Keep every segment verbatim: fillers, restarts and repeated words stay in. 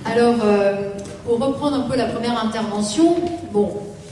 Alors, euh, pour reprendre un peu la première intervention, bon,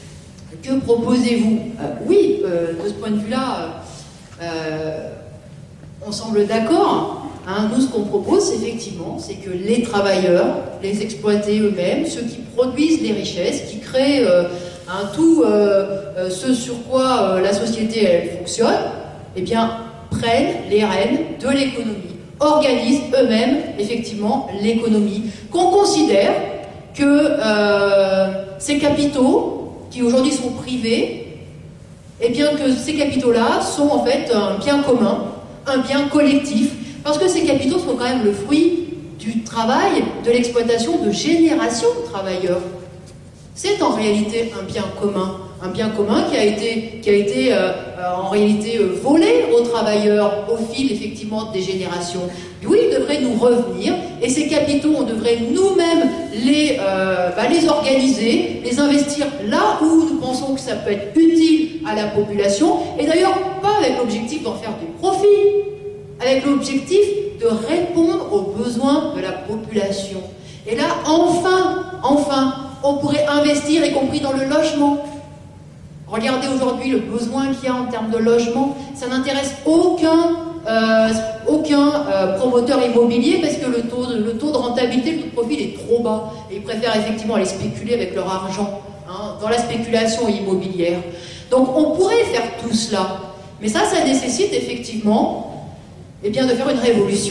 que proposez-vous? euh, Oui, euh, de ce point de vue-là, euh, on semble d'accord. Hein, nous, ce qu'on propose, effectivement, c'est que les travailleurs, les exploités eux-mêmes, ceux qui produisent les richesses, qui créent euh, un tout euh, euh, ce sur quoi euh, la société elle, fonctionne, eh bien, prennent les rênes de l'économie, organisent eux-mêmes, effectivement, l'économie, qu'on considère que euh, ces capitaux, qui aujourd'hui sont privés, eh bien que ces capitaux-là sont en fait un bien commun, un bien collectif, parce que ces capitaux sont quand même le fruit du travail, de l'exploitation de générations de travailleurs. C'est en réalité un bien commun, un bien commun qui a été, qui a été euh, en réalité euh, volé aux travailleurs au fil effectivement des générations. Oui, ils devraient nous revenir, et ces capitaux, on devrait nous-mêmes les, euh, bah, les organiser, les investir là où nous pensons que ça peut être utile à la population, et d'ailleurs pas avec l'objectif d'en faire du profit, avec l'objectif de répondre aux besoins de la population. Et là, enfin, enfin, on pourrait investir, y compris dans le logement. Regardez aujourd'hui le besoin qu'il y a en termes de logement. Ça n'intéresse aucun, euh, aucun euh, promoteur immobilier parce que le taux, de, le taux de rentabilité, le taux de profit il est trop bas. Et ils préfèrent effectivement aller spéculer avec leur argent, hein, dans la spéculation immobilière. Donc on pourrait faire tout cela. Mais ça, ça nécessite effectivement eh bien, de faire une révolution.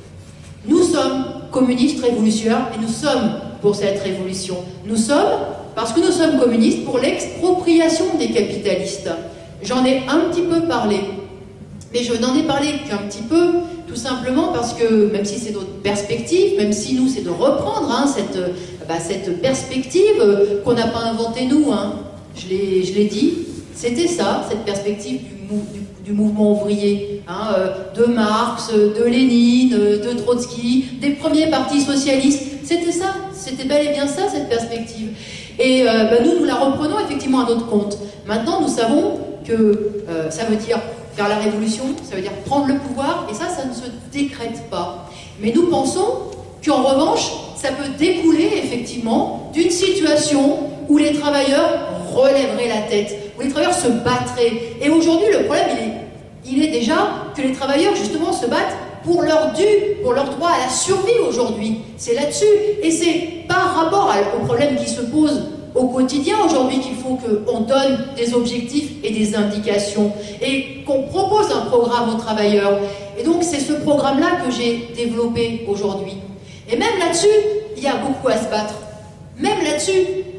Nous sommes communistes révolutionnaires et nous sommes pour cette révolution. Nous sommes, parce que nous sommes communistes, pour l'expropriation des capitalistes. J'en ai un petit peu parlé, mais je n'en ai parlé qu'un petit peu, tout simplement parce que, même si c'est notre perspective, même si nous, c'est de reprendre hein, cette, bah, cette perspective qu'on n'a pas inventée nous, hein, je l'ai dit, c'était ça, cette perspective du, mou, du, du mouvement ouvrier, hein, de Marx, de Lénine, de Trotsky, des premiers partis socialistes. C'était ça, c'était bel et bien ça, cette perspective. Et euh, ben nous, nous la reprenons effectivement à notre compte. Maintenant, nous savons que euh, ça veut dire faire la révolution, ça veut dire prendre le pouvoir, et ça, ça ne se décrète pas. Mais nous pensons qu'en revanche, ça peut découler effectivement d'une situation où les travailleurs relèveraient la tête, où les travailleurs se battraient. Et aujourd'hui, le problème, il est, il est déjà que les travailleurs, justement, se battent pour leur dû, pour leur droit à la survie aujourd'hui. C'est là-dessus. Et c'est par rapport aux problèmes qui se posent au quotidien aujourd'hui qu'il faut qu'on donne des objectifs et des indications et qu'on propose un programme aux travailleurs. Et donc c'est ce programme-là que j'ai développé aujourd'hui. Et même là-dessus, il y a beaucoup à se battre. Même là-dessus.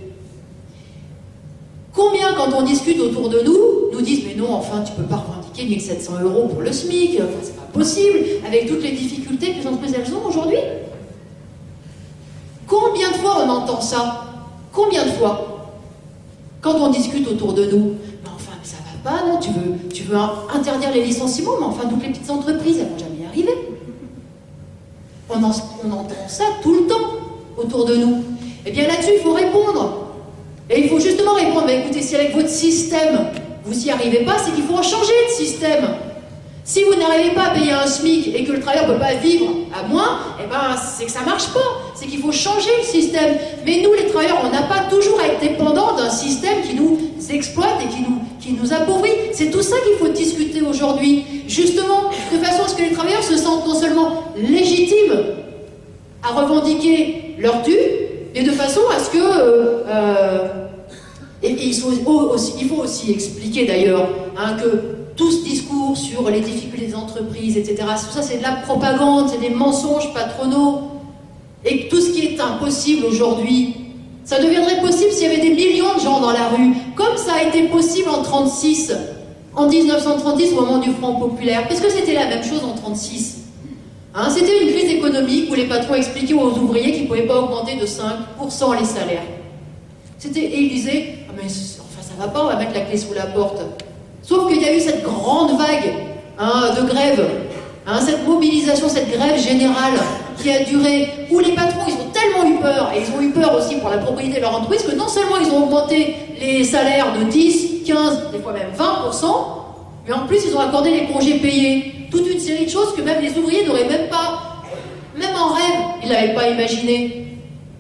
Combien, quand on discute autour de nous, nous disent « mais non, enfin, tu ne peux pas revendiquer mille sept cents euros pour le SMIC, enfin, c'est pas possible, avec toutes les difficultés que les entreprises elles ont aujourd'hui ». Combien de fois on entend ça? Combien de fois? Quand on discute autour de nous, « mais enfin, mais ça va pas, non, tu veux, tu veux interdire les licenciements, mais enfin, toutes les petites entreprises, elles vont jamais y arriver ». On, en, on entend ça tout le temps autour de nous. Eh bien là-dessus, il faut répondre. Et il faut justement répondre, bah, écoutez, si avec votre système, vous n'y arrivez pas, c'est qu'il faut en changer de système. Si vous n'arrivez pas à payer un SMIC et que le travailleur ne peut pas vivre à moins, eh ben, c'est que ça ne marche pas. C'est qu'il faut changer le système. Mais nous, les travailleurs, on n'a pas toujours à être dépendants d'un système qui nous exploite et qui nous, qui nous appauvrit. C'est tout ça qu'il faut discuter aujourd'hui. Justement, de façon à ce que les travailleurs se sentent non seulement légitimes à revendiquer leurs dû, et de façon à ce que... Euh, euh, et, et il, faut aussi, il faut aussi expliquer d'ailleurs hein, que tout ce discours sur les difficultés des entreprises, et cetera, tout ça c'est de la propagande, c'est des mensonges patronaux. Et que tout ce qui est impossible aujourd'hui, ça deviendrait possible s'il y avait des millions de gens dans la rue, comme ça a été possible en trente-six, en mille neuf cent trente-six au moment du Front populaire. Parce que c'était la même chose en trente-six. Hein, c'était une crise économique où les patrons expliquaient aux ouvriers qu'ils ne pouvaient pas augmenter de cinq pour cent les salaires. C'était, et ils disaient ah, « mais enfin ça va pas, on va mettre la clé sous la porte ». Sauf qu'il y a eu cette grande vague hein, de grève, hein, cette mobilisation, cette grève générale qui a duré, où les patrons ils ont tellement eu peur, et ils ont eu peur aussi pour la propriété de leur entreprise, que non seulement ils ont augmenté les salaires de dix, quinze, des fois même vingt pour cent, mais en plus ils ont accordé les congés payés. Toute une série de choses que même les ouvriers n'auraient même pas, même en rêve, ils n'avaient pas imaginé.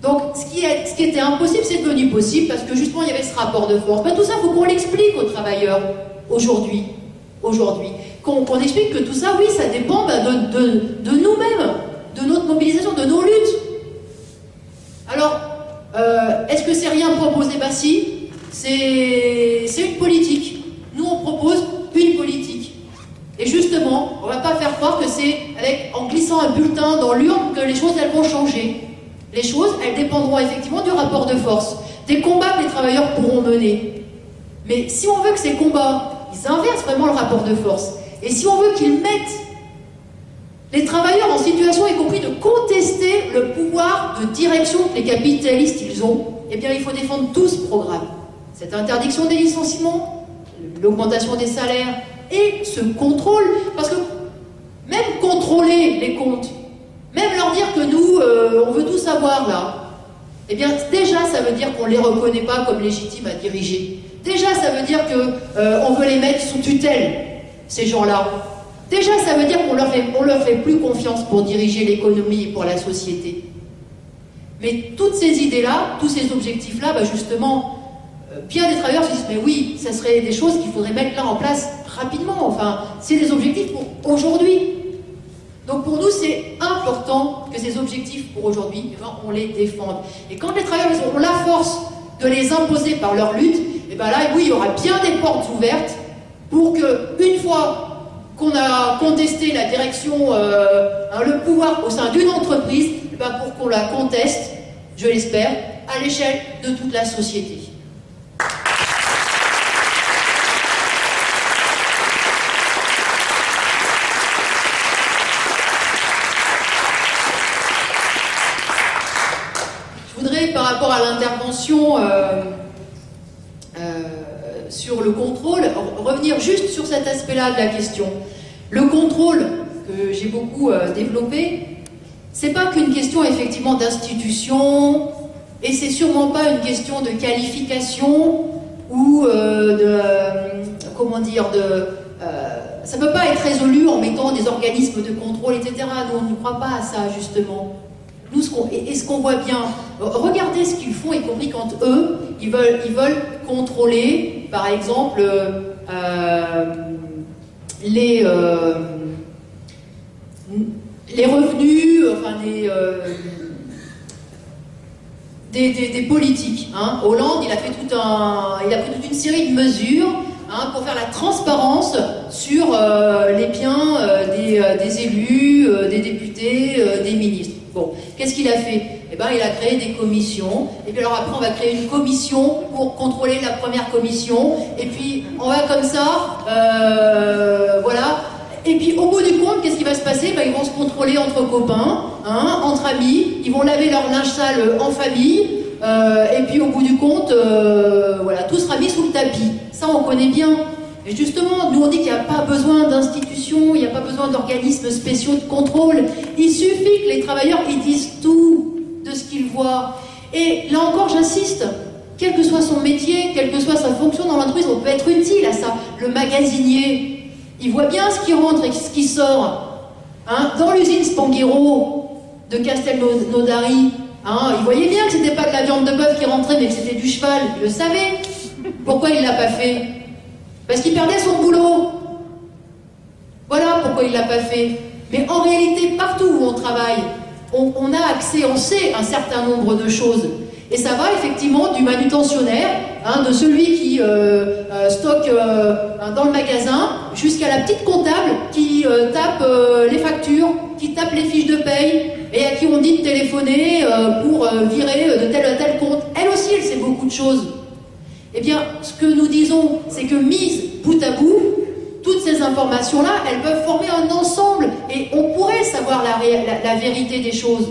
Donc, ce qui, est, ce qui était impossible, c'est devenu possible parce que justement, il y avait ce rapport de force. Ben, tout ça, il faut qu'on l'explique aux travailleurs aujourd'hui. Aujourd'hui. Qu'on qu'on explique que tout ça, oui, ça dépend ben, de, de, de nous-mêmes, de notre mobilisation, de nos luttes. Alors, euh, est-ce que c'est rien proposé? Bah si, c'est une politique. Nous, on propose une politique. Et justement, on ne va pas faire croire que c'est en glissant un bulletin dans l'urne que les choses, elles vont changer. Les choses, elles dépendront effectivement du rapport de force, des combats que les travailleurs pourront mener. Mais si on veut que ces combats, ils inversent vraiment le rapport de force, et si on veut qu'ils mettent les travailleurs en situation, y compris de contester le pouvoir de direction que les capitalistes ils ont, eh bien il faut défendre tout ce programme. Cette interdiction des licenciements, l'augmentation des salaires et ce contrôle, parce que même contrôler les comptes, même leur dire que nous, euh, on veut tout savoir là, eh bien déjà ça veut dire qu'on ne les reconnaît pas comme légitimes à diriger. Déjà ça veut dire qu'on euh, veut les mettre sous tutelle, ces gens-là. Déjà ça veut dire qu'on leur fait, on leur fait plus confiance pour diriger l'économie et pour la société. Mais toutes ces idées-là, tous ces objectifs-là, bah justement, euh, bien des travailleurs se disent, mais oui, ça serait des choses qu'il faudrait mettre là en place rapidement. Enfin, c'est des objectifs pour aujourd'hui. Donc pour nous, c'est important que ces objectifs pour aujourd'hui, eh ben, on les défende. Et quand les travailleurs ont la force de les imposer par leur lutte, eh ben là, oui, il y aura bien des portes ouvertes pour que, une fois qu'on a contesté la direction, euh, hein, le pouvoir au sein d'une entreprise, eh ben, pour qu'on la conteste, je l'espère, à l'échelle de toute la société. Par rapport à l'intervention euh, euh, sur le contrôle, revenir juste sur cet aspect-là de la question. Le contrôle que j'ai beaucoup euh, développé, c'est pas qu'une question effectivement d'institution, et c'est sûrement pas une question de qualification ou euh, de euh, comment dire de euh, ça peut pas être résolu en mettant des organismes de contrôle, et cetera. Nous on ne croit pas à ça justement. Nous, ce qu'on, et ce qu'on voit bien, regardez ce qu'ils font, y compris quand eux, ils veulent, ils veulent contrôler, par exemple, euh, les, euh, les revenus, enfin des, euh, des, des, des politiques. Hein. Hollande, il a fait tout un, il a pris toute une série de mesures hein, pour faire la transparence sur euh, les biens euh, des, euh, des élus, euh, des députés, euh, des ministres. Bon, qu'est-ce qu'il a fait? Eh ben, il a créé des commissions, et puis alors après on va créer une commission pour contrôler la première commission, et puis on va comme ça, euh, voilà, et puis au bout du compte, qu'est-ce qui va se passer? Ben, ils vont se contrôler entre copains, hein, entre amis, ils vont laver leur linge sale en famille, euh, et puis au bout du compte, euh, voilà, tout sera mis sous le tapis. Ça on connaît bien. Et justement, nous on dit qu'il n'y a pas besoin d'institutions, il n'y a pas besoin d'organismes spéciaux de contrôle. Il suffit que les travailleurs ils disent tout de ce qu'ils voient. Et là encore, j'insiste, quel que soit son métier, quelle que soit sa fonction dans l'entreprise, on peut être utile à ça. Le magasinier, il voit bien ce qui rentre et ce qui sort. Hein, dans l'usine Spanghero de Castelnaudary, hein, il voyait bien que c'était pas de la viande de bœuf qui rentrait, mais que c'était du cheval. Il le savait. Pourquoi il ne l'a pas fait? Parce qu'il perdait son boulot. Voilà pourquoi il ne l'a pas fait. Mais en réalité, partout où on travaille, on, on a accès, on sait un certain nombre de choses. Et ça va effectivement du manutentionnaire, hein, de celui qui euh, euh, stocke euh, dans le magasin, jusqu'à la petite comptable qui euh, tape euh, les factures, qui tape les fiches de paye, et à qui on dit de téléphoner euh, pour euh, virer de tel ou tel compte. Elle aussi, elle sait beaucoup de choses. Eh bien, ce que nous disons, c'est que mises bout à bout, toutes ces informations-là, elles peuvent former un ensemble et on pourrait savoir la, la, la vérité des choses.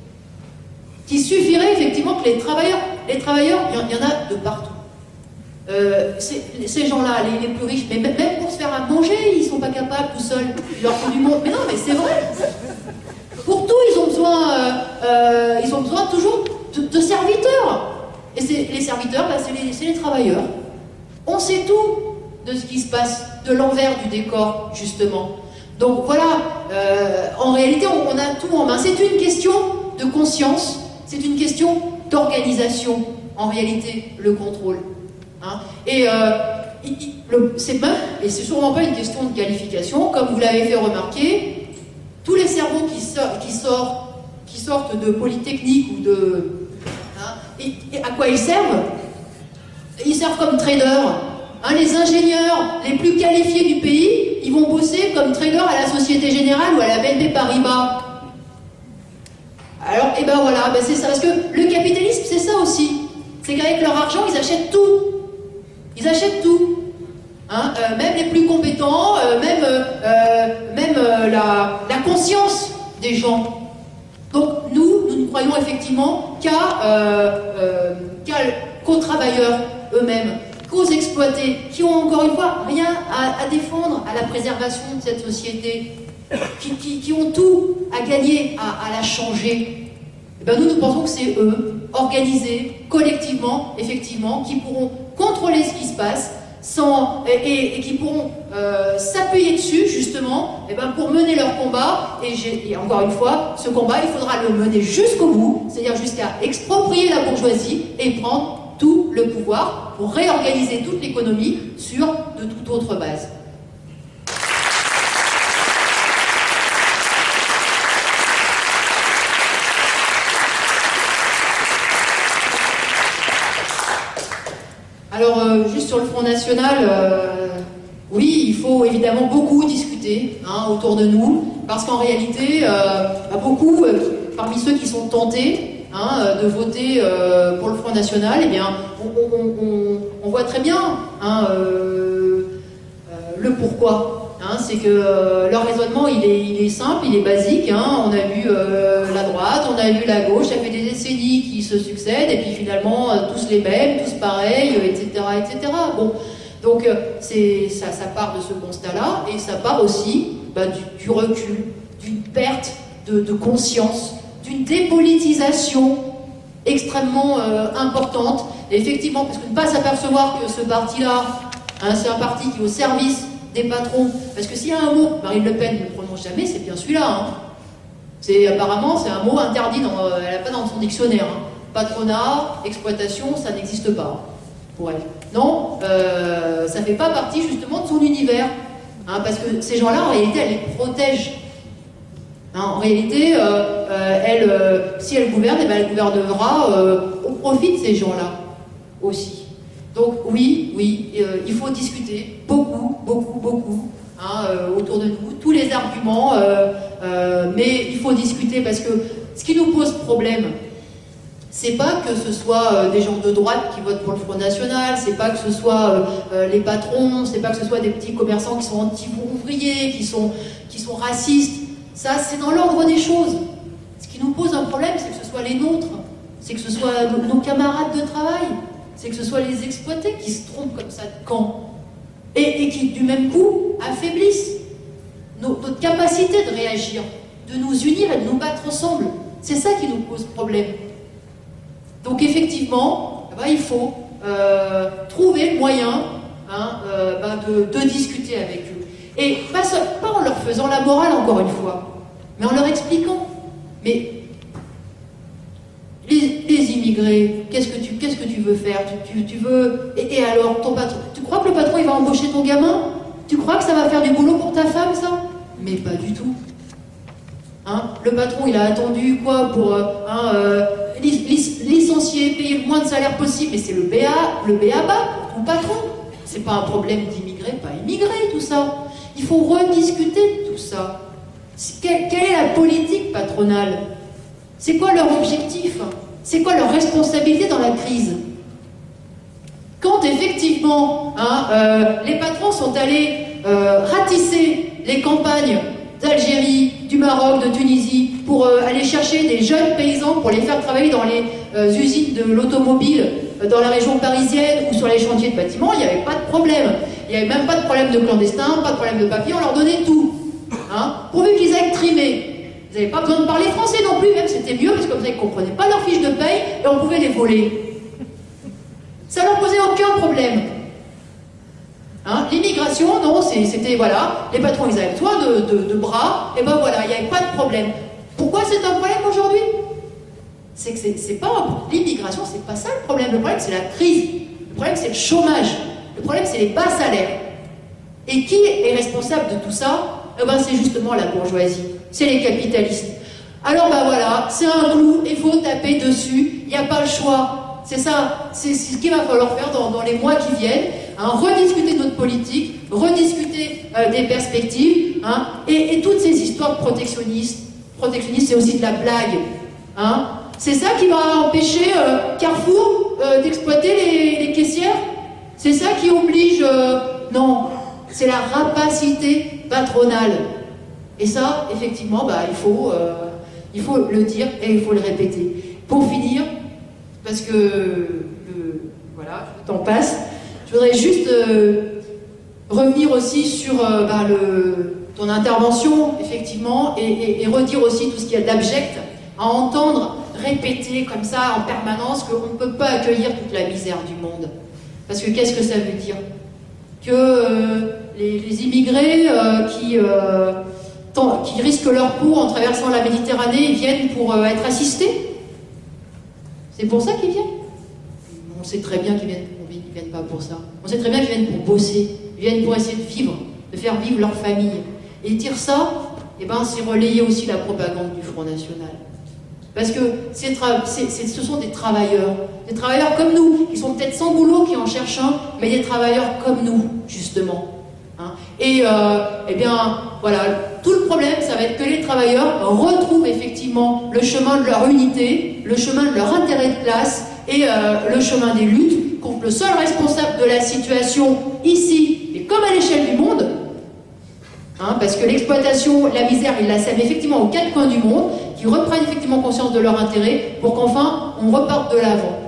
Qu'il suffirait effectivement que les travailleurs, les travailleurs, il y, y en a de partout. Euh, ces gens-là, les, les plus riches, mais même pour se faire à manger, ils ne sont pas capables tout seuls. Il leur faut du monde. Mais non, mais c'est vrai. Pour tout, ils ont besoin, euh, euh, ils ont besoin toujours de, de serviteurs. Et les serviteurs, bah, c'est les, les travailleurs. On sait tout de ce qui se passe, de l'envers du décor, justement. Donc voilà, euh, en réalité, on, on a tout en main. C'est une question de conscience, c'est une question d'organisation, en réalité, le contrôle. Hein. Et euh, c'est même, et c'est sûrement pas une question de qualification, comme vous l'avez fait remarquer, tous les cerveaux qui, sort, qui, sort, qui sortent de Polytechnique ou de... Hein, et, et à quoi ils servent? Ils servent comme traders. Hein, les ingénieurs les plus qualifiés du pays, ils vont bosser comme traders à la Société Générale ou à la B N P Paribas. Alors, et ben voilà, ben c'est ça, parce que le capitalisme, c'est ça aussi. C'est qu'avec leur argent, ils achètent tout. Ils achètent tout. Hein, euh, même les plus compétents, euh, même, euh, même euh, la, la conscience des gens. Donc nous, nous ne croyons effectivement qu'à, euh, euh, qu'à, qu'aux travailleurs eux-mêmes, qu'aux exploités, qui ont encore une fois rien à, à défendre à la préservation de cette société, qui, qui, qui ont tout à gagner à, à la changer. Et ben nous, nous pensons que c'est eux, organisés, collectivement, effectivement, qui pourront contrôler ce qui se passe, sans, et, et, et qui pourront euh, s'appuyer dessus, justement, et ben pour mener leur combat. Et, et encore une fois, ce combat, il faudra le mener jusqu'au bout, c'est-à-dire jusqu'à exproprier la bourgeoisie et prendre tout le pouvoir pour réorganiser toute l'économie sur de toute autre base. Alors, euh, juste sur le Front National, euh, oui, il faut évidemment beaucoup discuter hein, autour de nous, parce qu'en réalité, euh, beaucoup, euh, parmi ceux qui sont tentés hein, de voter euh, pour le Front National, eh bien, on, on, on, on voit très bien hein, euh, euh, le pourquoi. Hein, c'est que euh, leur raisonnement, il est, il est simple, il est basique. Hein, on a vu euh, la droite, on a vu la gauche, ça fait des décennies qui se succèdent, et puis finalement, euh, tous les mêmes, tous pareils, euh, et cetera, et cetera. Bon, donc euh, c'est, ça, ça part de ce constat-là, et ça part aussi bah, du, du recul, d'une perte de, de conscience, d'une dépolitisation extrêmement euh, importante. Et effectivement, parce que ne pas s'apercevoir que ce parti-là, hein, c'est un parti qui est au service des patrons, parce que s'il y a un mot, Marine Le Pen ne prononce jamais, c'est bien celui-là. Hein. C'est apparemment c'est un mot interdit, dans, elle n'a pas dans son dictionnaire. Hein. Patronat, exploitation, ça n'existe pas pour elle. Non, euh, ça ne fait pas partie justement de son univers, hein, parce que ces gens-là, en réalité, elle les protège. Hein, en réalité, euh, euh, elle, euh, si elle gouverne, eh ben, elle gouvernera euh, au profit de ces gens-là aussi. Donc oui, oui, euh, il faut discuter beaucoup, beaucoup, beaucoup hein, euh, autour de nous, tous les arguments, euh, euh, mais il faut discuter parce que ce qui nous pose problème, c'est pas que ce soit euh, des gens de droite qui votent pour le Front National, c'est pas que ce soit euh, euh, les patrons, c'est pas que ce soit des petits commerçants qui sont anti-ouvriers, qui sont, qui sont racistes. Ça, c'est dans l'ordre des choses. Ce qui nous pose un problème, c'est que ce soit les nôtres, c'est que ce soit nos, nos camarades de travail, c'est que ce soit les exploités qui se trompent comme ça de camp et, et qui, du même coup, affaiblissent nos, notre capacité de réagir, de nous unir et de nous battre ensemble. C'est ça qui nous pose problème. Donc effectivement, ben, il faut euh, trouver le moyen hein, euh, ben, de, de discuter avec eux. Et pas, pas en leur faisant la morale, encore une fois, mais en leur expliquant. Mais Les, les immigrés, qu'est-ce que tu, qu'est-ce que tu veux faire tu, tu, tu veux... Et, et alors, ton patron, tu crois que le patron, il va embaucher ton gamin? Tu crois que ça va faire du boulot pour ta femme, ça? Mais pas du tout. Hein, le patron, il a attendu, quoi, pour euh, hein, euh, licencier, payer le moins de salaire possible, et c'est le B A, le B A bas pour ton patron. C'est pas un problème d'immigré, pas immigré, tout ça. Il faut rediscuter de tout ça. Quelle, quelle est la politique patronale? C'est quoi leur objectif? C'est quoi leur responsabilité dans la crise? Quand effectivement hein, euh, les patrons sont allés euh, ratisser les campagnes d'Algérie, du Maroc, de Tunisie pour euh, aller chercher des jeunes paysans pour les faire travailler dans les euh, usines de l'automobile euh, dans la région parisienne ou sur les chantiers de bâtiments, il n'y avait pas de problème. Il n'y avait même pas de problème de clandestins, pas de problème de papier, on leur donnait tout. Hein, pourvu qu'ils aillent trimer. Ils n'avaient pas besoin de parler français non plus, même c'était mieux, parce que comme ça ils ne comprenaient pas leur fiche de paye et on pouvait les voler. Ça leur posait aucun problème. Hein, l'immigration, non, c'était, voilà, les patrons ils avaient besoin de, de, de bras, et ben voilà, il n'y avait pas de problème. Pourquoi c'est un problème aujourd'hui? c'est que c'est pas l'immigration, c'est pas ça le problème. Le problème, c'est la crise. Le problème, c'est le chômage. Le problème, c'est les bas salaires. Et qui est responsable de tout ça? Eh ben, c'est justement la bourgeoisie. C'est les capitalistes. Alors, ben voilà, c'est un clou, il faut taper dessus. Il n'y a pas le choix. C'est ça, c'est ce qu'il va falloir faire dans, dans les mois qui viennent. Hein, rediscuter de notre politique, rediscuter euh, des perspectives, hein, et, et toutes ces histoires de protectionnistes. Protectionnistes, c'est aussi de la blague. Hein. C'est ça qui va empêcher euh, Carrefour euh, d'exploiter les, les caissières? C'est ça qui oblige... Euh, non, c'est la rapacité patronale. Et ça, effectivement, bah, il, faut, euh, il faut le dire et il faut le répéter. Pour finir, parce que le, voilà, le temps passe, je voudrais juste euh, revenir aussi sur euh, bah, le, ton intervention, effectivement, et, et, et redire aussi tout ce qu'il y a d'abject à entendre répéter comme ça en permanence qu'on ne peut pas accueillir toute la misère du monde. Parce que qu'est-ce que ça veut dire? Que euh, les, les immigrés euh, qui, euh, tant, qui risquent leur peau en traversant la Méditerranée viennent pour euh, être assistés? C'est pour ça qu'ils viennent? On sait très bien qu'ils viennent, ils viennent pas pour ça. On sait très bien qu'ils viennent pour bosser. Ils viennent pour essayer de vivre, de faire vivre leur famille. Et dire ça, eh ben, c'est relayer aussi la propagande du Front National. Parce que c'est, c'est, c'est, ce sont des travailleurs, des travailleurs comme nous, qui sont peut-être sans boulot, qui en cherchent un, mais des travailleurs comme nous, justement. Hein. Et, euh, eh bien, voilà, tout le problème, ça va être que les travailleurs retrouvent effectivement le chemin de leur unité, le chemin de leur intérêt de classe et euh, le chemin des luttes contre le seul responsable de la situation ici, et comme à l'échelle du monde, hein, parce que l'exploitation, la misère, ils la sèment effectivement aux quatre coins du monde, qui reprennent effectivement conscience de leur intérêt pour qu'enfin on reparte de l'avant.